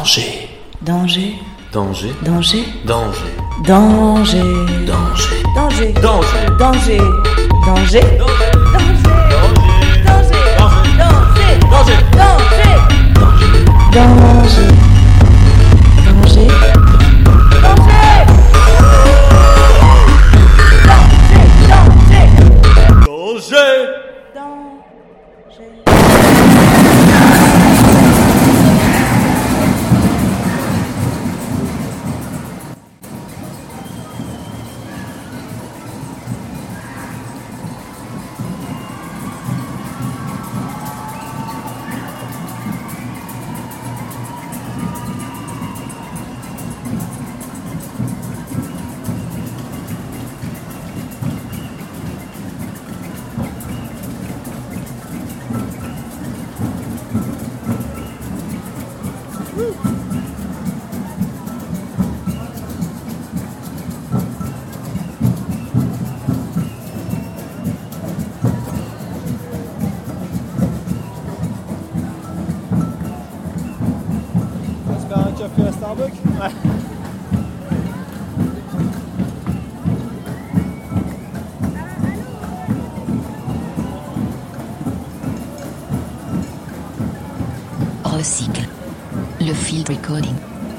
Danger. Danger. Danger. Danger. Danger. Danger. Danger. Danger. Danger. Danger. Danger. Danger. Café à Starbucks. Ouais. Recycle. Le Field Recording.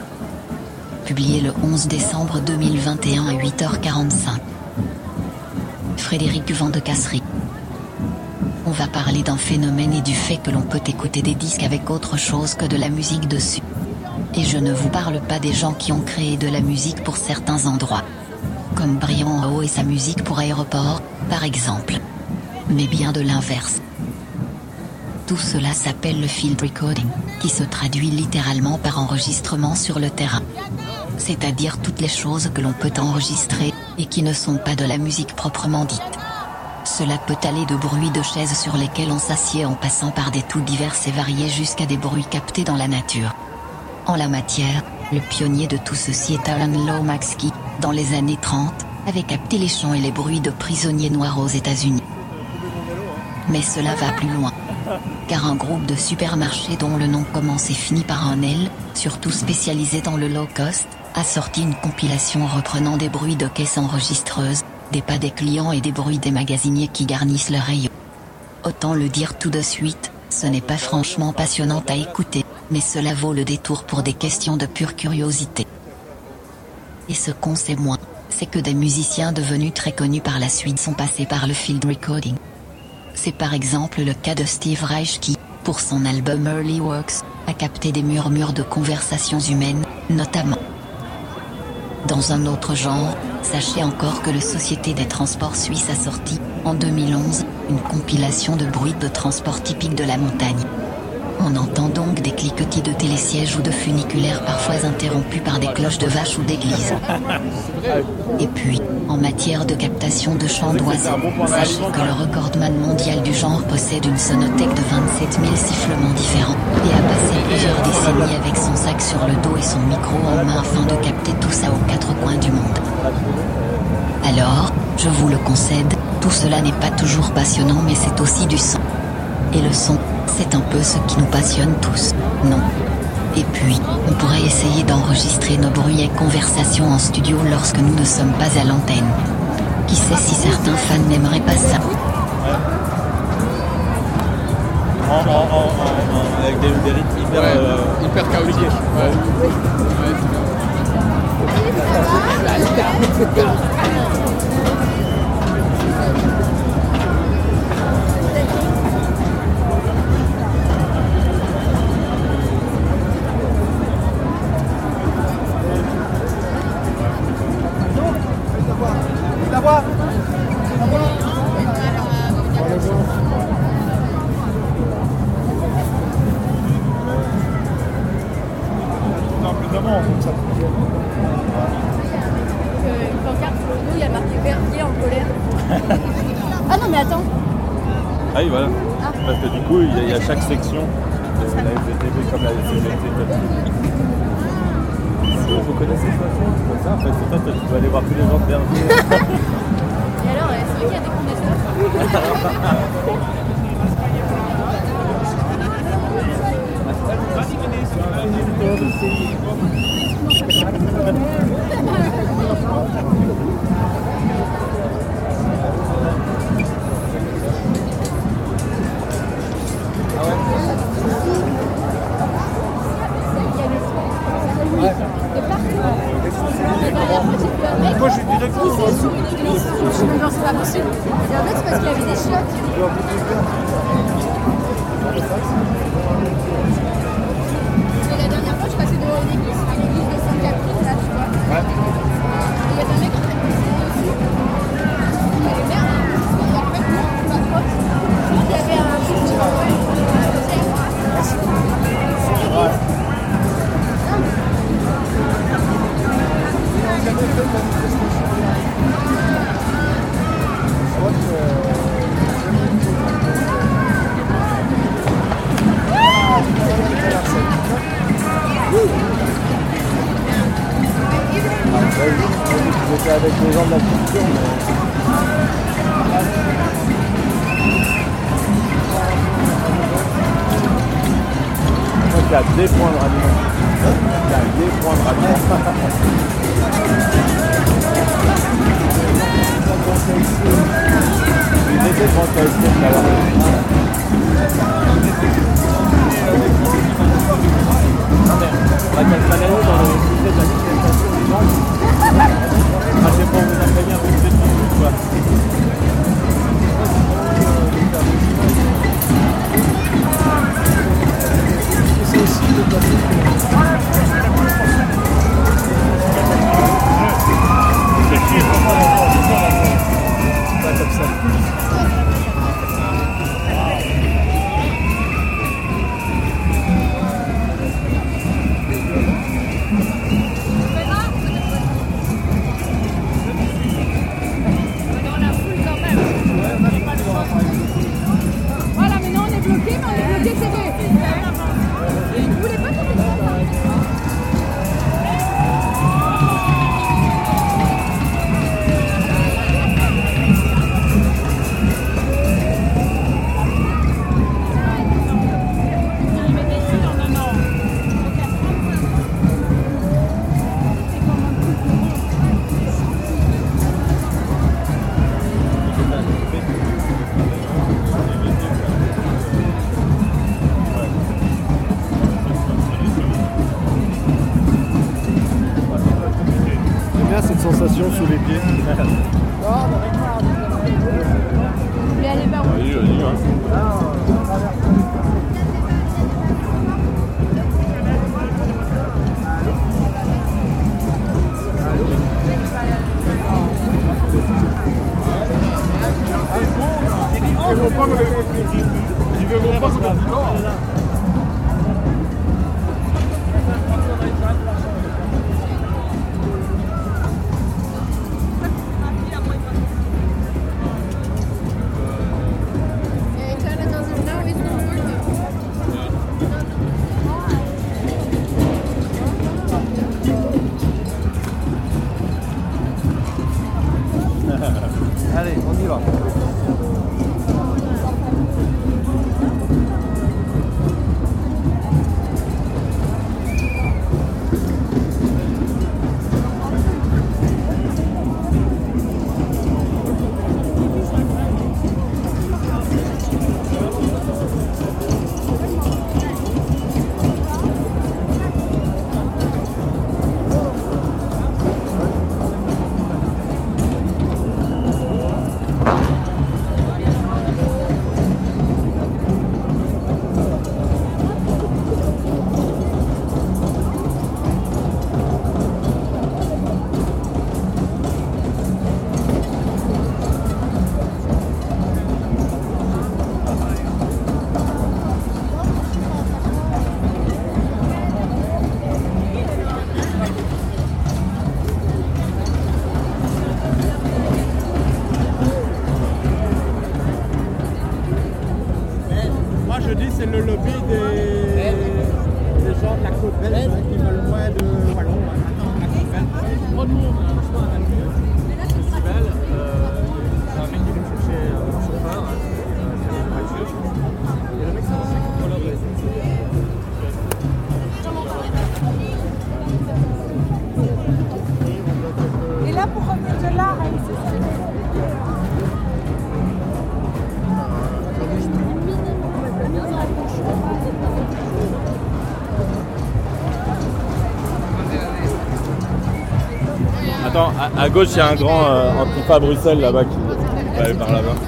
Publié le 11 décembre 2021 à 8h45. Frédéric Vandecasserie. On va parler d'un phénomène et du fait que l'on peut écouter des disques avec autre chose que de la musique dessus. Et je ne vous parle pas des gens qui ont créé de la musique pour certains endroits. Comme Brian Eno et sa musique pour Aéroport, par exemple. Mais bien de l'inverse. Tout cela s'appelle le field recording, qui se traduit littéralement par enregistrement sur le terrain. C'est-à-dire toutes les choses que l'on peut enregistrer, et qui ne sont pas de la musique proprement dite. Cela peut aller de bruits de chaises sur lesquelles on s'assied en passant par des tout divers et variés jusqu'à des bruits captés dans la nature. En la matière, le pionnier de tout ceci est Alan Lomax qui, dans les années 30, avait capté les chants et les bruits de prisonniers noirs aux États-Unis. Mais cela va plus loin. Car un groupe de supermarchés dont le nom commence et finit par un L, surtout spécialisé dans le low cost, a sorti une compilation reprenant des bruits de caisses enregistreuses, des pas des clients et des bruits des magasiniers qui garnissent le rayon. Autant le dire tout de suite, ce n'est pas franchement passionnant à écouter, mais cela vaut le détour pour des questions de pure curiosité. Et ce qu'on sait moins, c'est que des musiciens devenus très connus par la suite sont passés par le field recording. C'est par exemple le cas de Steve Reich qui, pour son album Early Works, a capté des murmures de conversations humaines, notamment. Dans un autre genre, sachez encore que la Société des Transports Suisses a sorti, en 2011, une compilation de bruits de transport typiques de la montagne. On entend donc des cliquetis de télésièges ou de funiculaires parfois interrompus par des cloches de vaches ou d'église. Et puis, en matière de captation de chants d'oiseaux, sachez que le recordman mondial du genre possède une sonothèque de 27 000 sifflements différents, et a passé plusieurs décennies avec son sac sur le dos et son micro en main afin de capter tout ça aux quatre coins du monde. Alors, je vous le concède, tout cela n'est pas toujours passionnant mais c'est aussi du son. Et le son, c'est un peu ce qui nous passionne tous, non? Et puis, on pourrait essayer d'enregistrer nos bruits et conversations en studio lorsque nous ne sommes pas à l'antenne. Qui sait si certains fans n'aimeraient pas ça? Avec des rythmes hyper chaotiques. Ouais. Une pancarte sur le dos, il y a marqué Verdier en colère. Ah non, mais attends. Ah oui, voilà. Ah. Parce que du coup, il y a chaque section de la FGTB comme la CGT. Vous connaissez ça? En fait, c'est toi, tu dois aller voir tous les gens de Verdier. Et alors, c'est vrai qu'il y a des connaisseurs. Moi je suis direct Non, c'est pas possible. Et en fait, c'est parce qu'il y avait des chiottes. Mais la dernière fois, je passais devant une église de Sainte-Catherine, là, tu vois. Ouais. Et il y avait un mec qui était possédé aussi. Il avait merde. Et en fait, non, c'est pas faute. Il y avait un petit J'étais avec les gens de la culture, il y a des points de ralliement. Il y a des points de ralliement. Il était devant KFC tout à l'heure. La Castalano dans le musée de la manifestation des gens. Ah, c'est pour vous imprégner un peu de tout, quoi. C'est aussi le pas comme ça. Voilà, maintenant on est bloqué, mais on est bloqué serré. Vous voulez pas tout Cette sensation sous les pieds. Vous voulez aller vers où? Vas-y, vas-y. Allez, on y va. jeudi, c'est le lobby des gens de la côte belge qui veulent moins de wallons. La côte belge. Trop de monde, soit à le festival. C'est un mec qui vient chercher un chauffeur, et le mec c'est un contrôleur de la SNCF. Attends, à gauche, il y a un grand Antifa Bruxelles là-bas qui va aller par là-bas.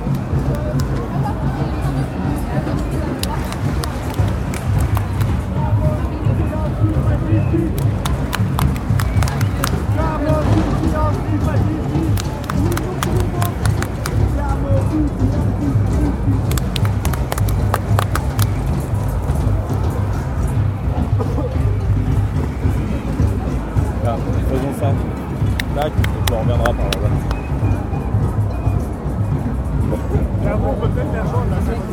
Là, faisons ça. Tac, et puis on reviendra par là-bas. Peut-être l'argent de la scène.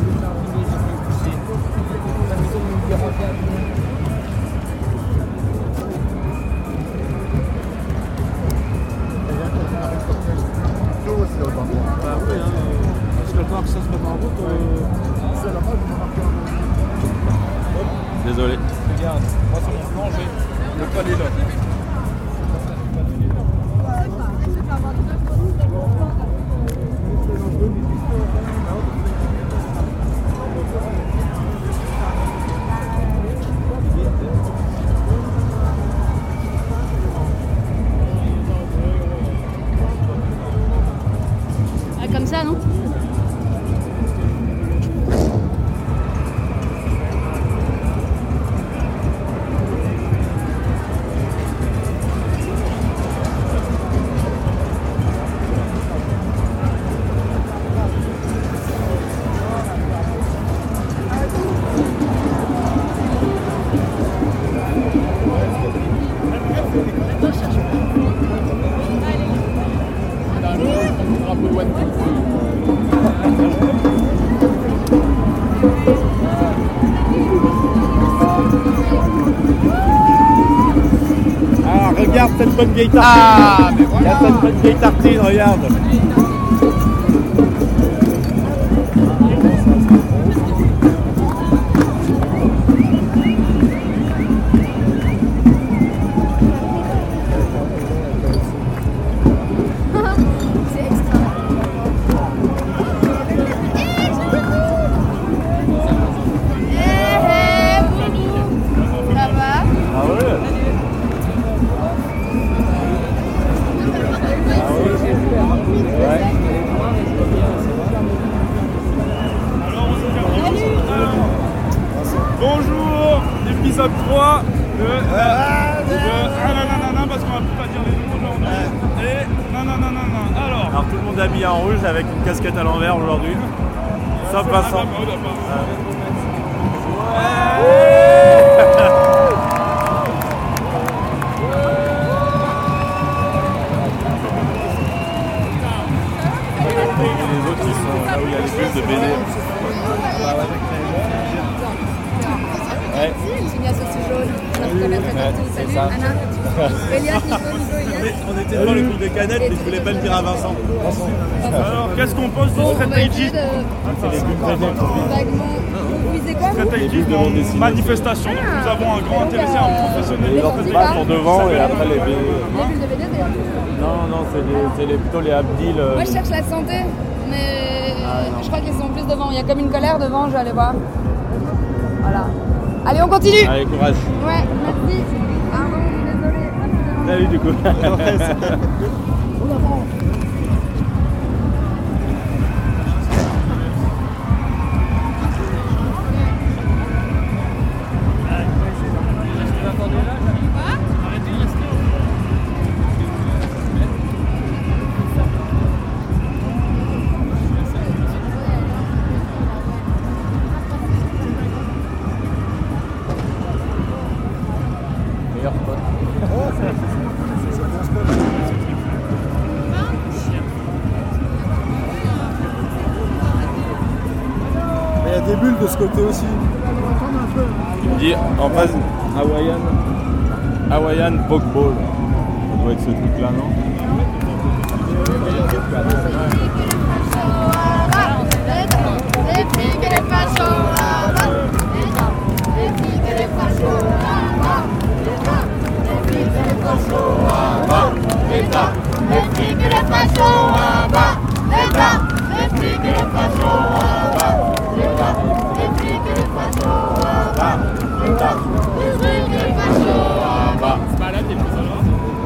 Désolé. Regarde, moi sur mon plan, j'ai le palais là. Ah, comme ça, non? Ah, regarde cette bonne vieille tartine. Ah, mais Il y a cette bonne vieille tartine, regarde. C'est extra. Ça va? Ah ouais. Bonjour, épisode 3 de nanana, parce qu'on va pas dire les noms aujourd'hui. Et nanana. Alors tout le monde habillé en rouge avec une casquette à l'envers aujourd'hui. Sauf Vincent. Et les autres qui sont là où il y a les bus de BD. Ouais. Signé à sauce jaune. On reconnaîtrait partout. c'est Salut, ça. Anna. Elias, Nico. On était devant le coup des canettes, mais je voulais pas le dire à Vincent. Alors, qu'est-ce qu'on pense du Bon, on Street va essayer Taiji? de... C'est les plus présents. Vaguement... Vous visez quoi, Street vous? Taiji de bande dessinée. manifestation. Donc, nous avons un grand intéressé, un professionnel. Les pages sont devant et après les BD. Les bulles de BD, d'ailleurs. Non, c'est plutôt les Abdil. Moi, je cherche la santé, mais je crois qu'ils sont plus devant. Il y a comme une colère devant, je vais aller voir. Voilà. Allez, on continue. Allez, courage. Ouais, merci. Pardon, désolé. Salut du coup. Meilleur spot. Il y a des bulles de ce côté aussi. Il me dit en face Hawaiian Pokeball. Ça doit être ce truc là, non? Les figues et les fachos. Les figues et les fachos. Les figues et les fachos. Les figues et les fachos en bas. Les bas, les flics et les fachos en bas. Les bas, les flics et les fachos en bas. Les bas, les flics et les fachos en bas. C'est malade, les plus alors.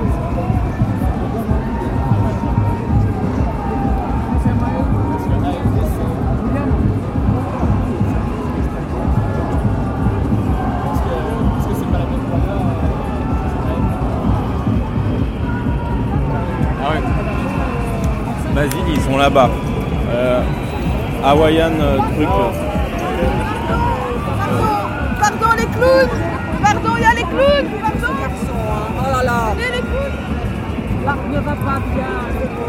Ah ouais. Vas-y, ils sont là-bas. Hawaiian truc. Pardon les clowns. Pardon, il y a les clowns. Pardon. Oh là là. Et les clowns. L'arc ne va pas bien.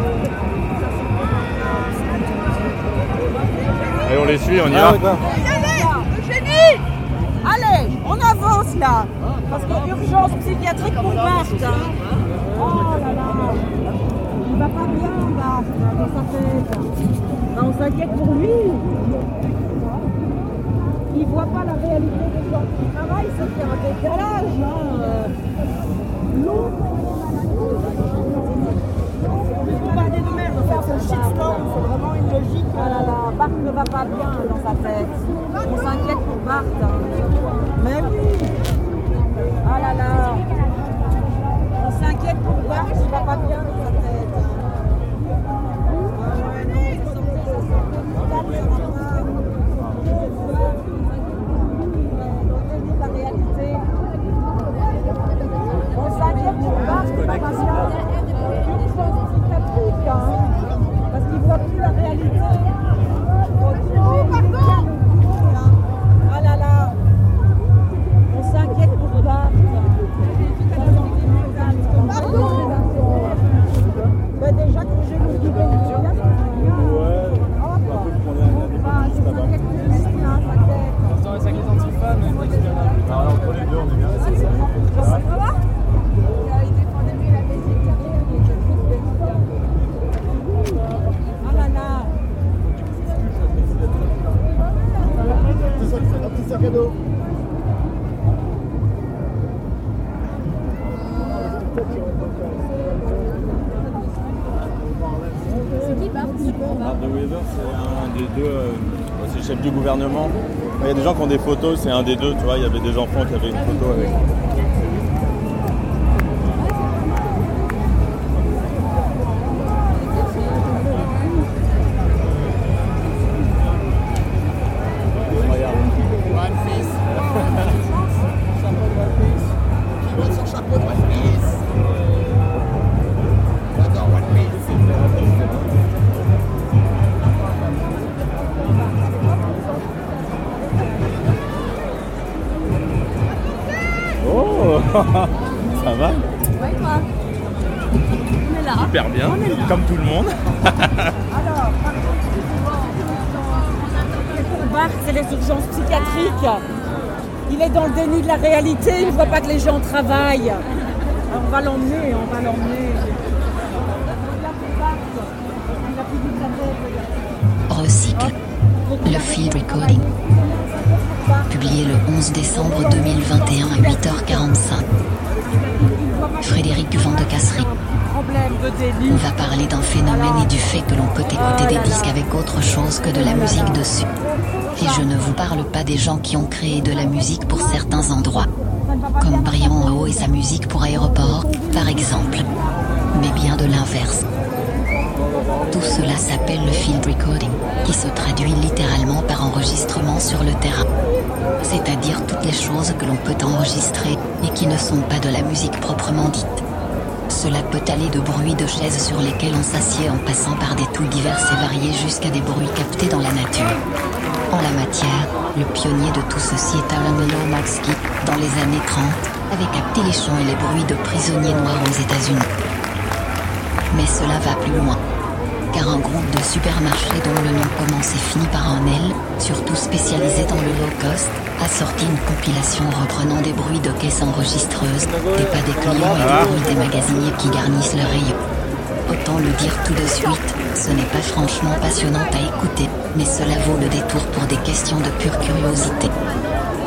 Allez, on les suit, on y va. Allez, Eugénie. Allez, on avance là. Parce qu'il y a urgence psychiatrique pour Marthe. Oh là là. Il va pas bien, Marthe, dans sa tête. Ben, on s'inquiète pour lui. Il voit pas la réalité des gens qui travaillent, ça fait un décalage. L'autre, il faut parler de merde, faire ce shitstorm, c'est vraiment une logique. Ah là là, Bart ne va pas bien dans sa tête. On s'inquiète pour Bart. Mais oui. Ah là là. On s'inquiète pour Bart, il va pas bien dans sa tête. La réalité. On s'inquiète pour Bart, il va pas bien. Psychiatrique, hein, parce qu'il voit plus la réalité. Oh, pardon. Ah là là. On s'inquiète pour Bart. Pardon. Ben déjà que j'ai le guide. Entre les deux, on est bien. Ah là là. Un petit sac à dos. C'est qui Bart? Bart de Weaver, c'est un des deux. C'est le chef du gouvernement. Il y a des gens qui ont des photos, c'est un des deux, tu vois. Il y avait des enfants qui avaient une photo avec. Ça va? Ouais, toi. On est là. Super bien, comme tout le monde. Alors, pour Bart, c'est les urgences psychiatriques. Il est dans le déni de la réalité, il ne voit pas que les gens travaillent. Alors, on va l'emmener. Recycle. Le field recording. Publié le 11 décembre 2021 à 8h45. Frédéric Van de Casserie. Problème de déni. On va parler d'un phénomène et du fait que l'on peut écouter des disques avec autre chose que de la musique dessus. Et je ne vous parle pas des gens qui ont créé de la musique pour certains endroits, comme Brian Eno et sa musique pour Aéroport, par exemple. Mais bien de l'inverse. Tout cela s'appelle le field recording, qui se traduit littéralement par enregistrement sur le terrain. C'est-à-dire toutes les choses que l'on peut enregistrer et qui ne sont pas de la musique proprement dite. Cela peut aller de bruits de chaises sur lesquelles on s'assied en passant par des touilles diverses et variées jusqu'à des bruits captés dans la nature. En la matière, le pionnier de tout ceci est Alan Lomaxky, dans les années 30, avait capté les chants et les bruits de prisonniers noirs aux États-Unis. Mais cela va plus loin. Car un groupe de supermarchés dont le nom commence et finit par un L, surtout spécialisé dans le low cost, a sorti une compilation reprenant des bruits de caisses enregistreuses, des pas des clients et des bruits des magasiniers qui garnissent le rayon. Autant le dire tout de suite, ce n'est pas franchement passionnant à écouter, mais cela vaut le détour pour des questions de pure curiosité.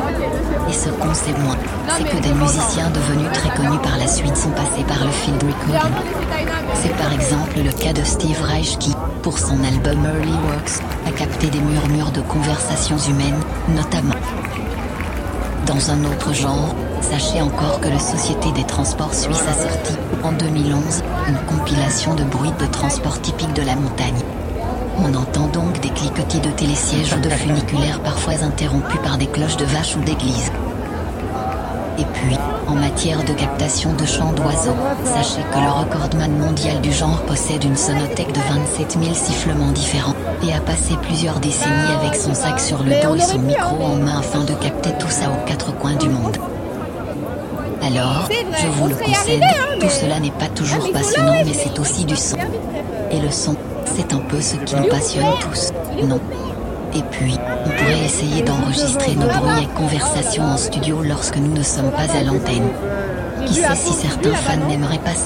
Et ce qu'on sait moins, c'est que des musiciens devenus très connus par la suite sont passés par le field recording. C'est par exemple le cas de Steve Reich qui, pour son album Early Works, a capté des murmures de conversations humaines, notamment. Dans un autre genre, sachez encore que la Société des Transports Suisses a sorti, en 2011, une compilation de bruits de transport typiques de la montagne. On entend donc des cliquetis de télésièges ou de funiculaires parfois interrompus par des cloches de vaches ou d'église. Et puis, en matière de captation de chants d'oiseaux, sachez que le recordman mondial du genre possède une sonothèque de 27 000 sifflements différents et a passé plusieurs décennies avec son sac sur le dos et son micro en main afin de capter tout ça aux quatre coins du monde. Alors, je vous le concède, tout cela n'est pas toujours passionnant mais c'est aussi du son. Et le son, c'est un peu ce qui nous passionne tous, non ? Et puis, on pourrait essayer d'enregistrer nos bruits et conversations en studio lorsque nous ne sommes pas à l'antenne. Qui sait si certains fans n'aimeraient pas ça ?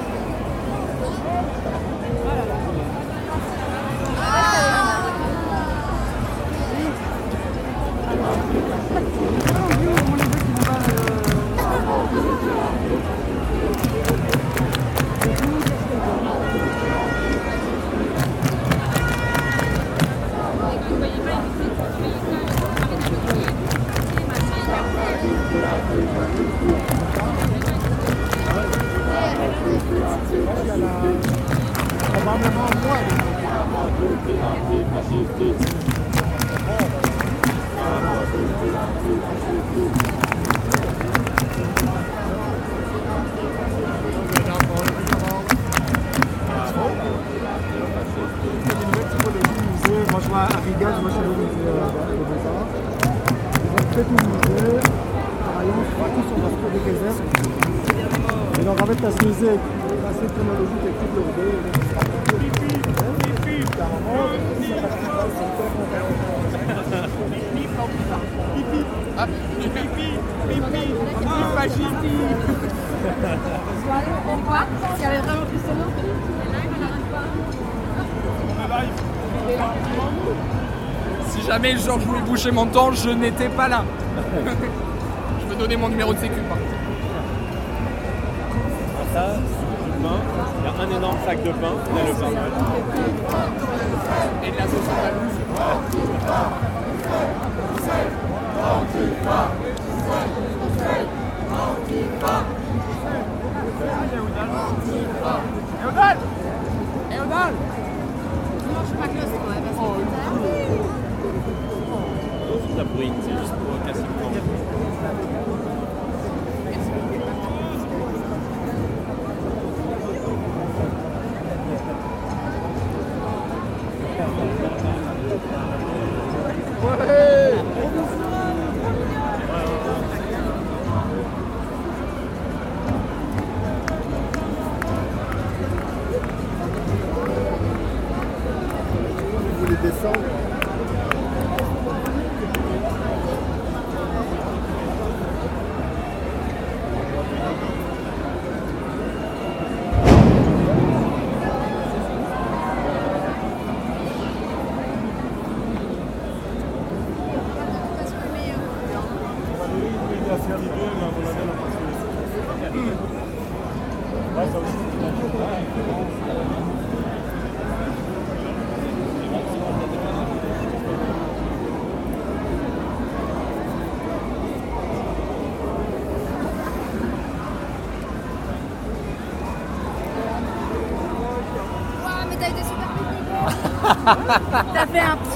Moi je vois à Riga, je vois chez le musée de Beaux-Arts. Ils ont fait tout le musée. Par ailleurs, je crois tous sur leur tour de désert. Et donc en fait, tu as ce musée assez chronologique avec tout le musée. Si jamais Georges Louis Boucher m'entend, je n'étais pas là. Je veux donner mon numéro de sécu par contre. Ça, c'est du pain. Il y a un énorme sac de pain. Il y a le pain Noël. Et de la sauce à la Eudal! Eudal! La bruine, c'est juste pour casser le temps. Vous voulez descendre? Mais t'as été super vite. T'as fait un...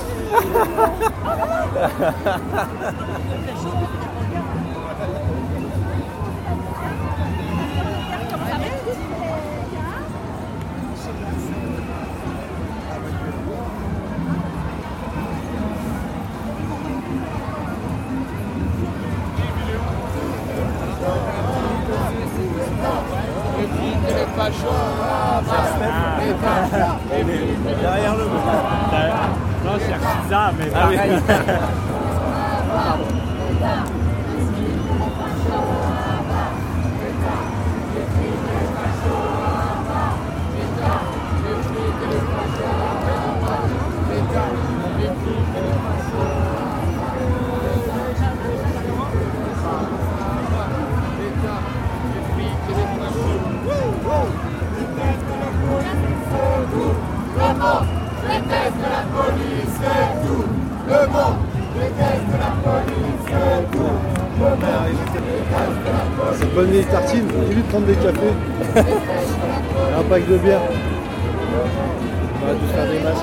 Derrière le Non, je cherche ça, mais pareil. bonne vieille tartine, évite de prendre des cafés. Et un pack de bière. On va tous faire des masques.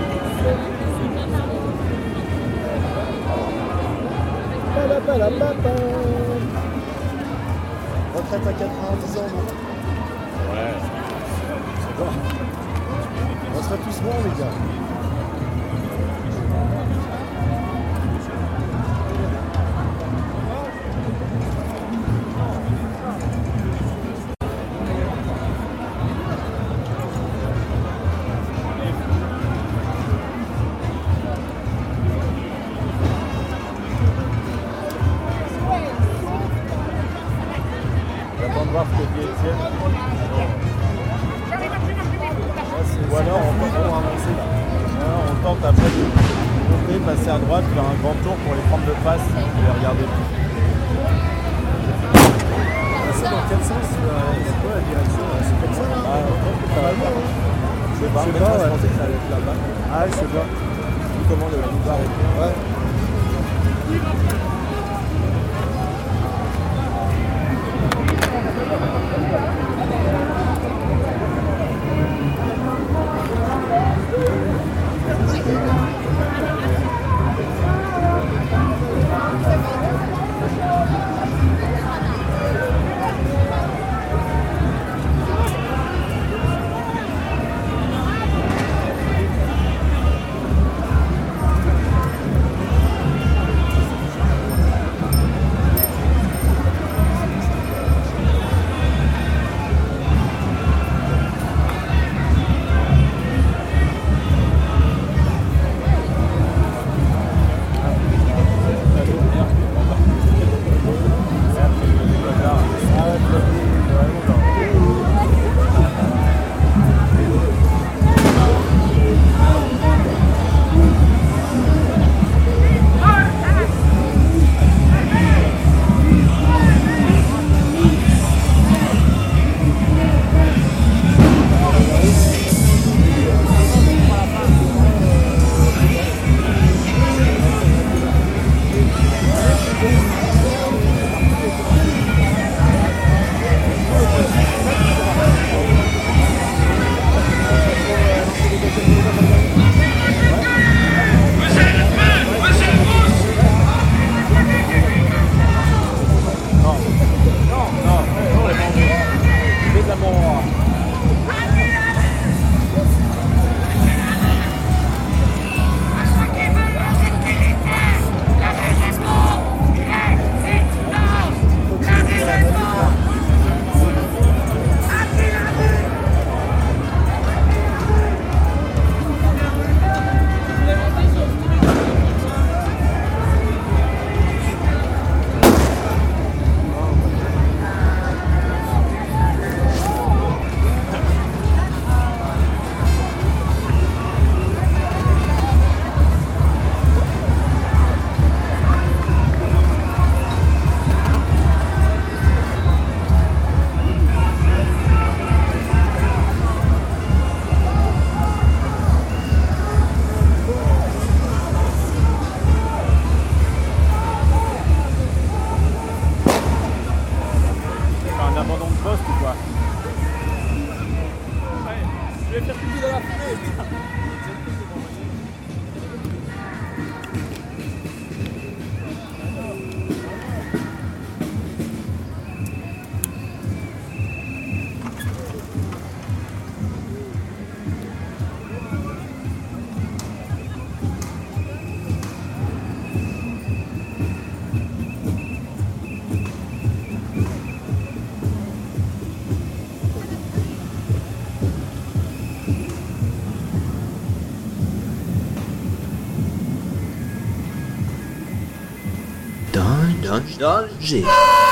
Retraite à 90 ans, non? Ouais. C'est bon. On sera tous bons, les gars. J'attends de voir ce que dit Étienne. Ou alors on tente après de monter, passer à droite, faire un grand tour pour les prendre de face et les regarder. C'est dans quel sens? C'est quoi la direction? C'est comme ça là? Je sais pas, je pensais que ça allait être là-bas. Ah, je sais pas. Comment le boulevard est bien. Ouais. Danger.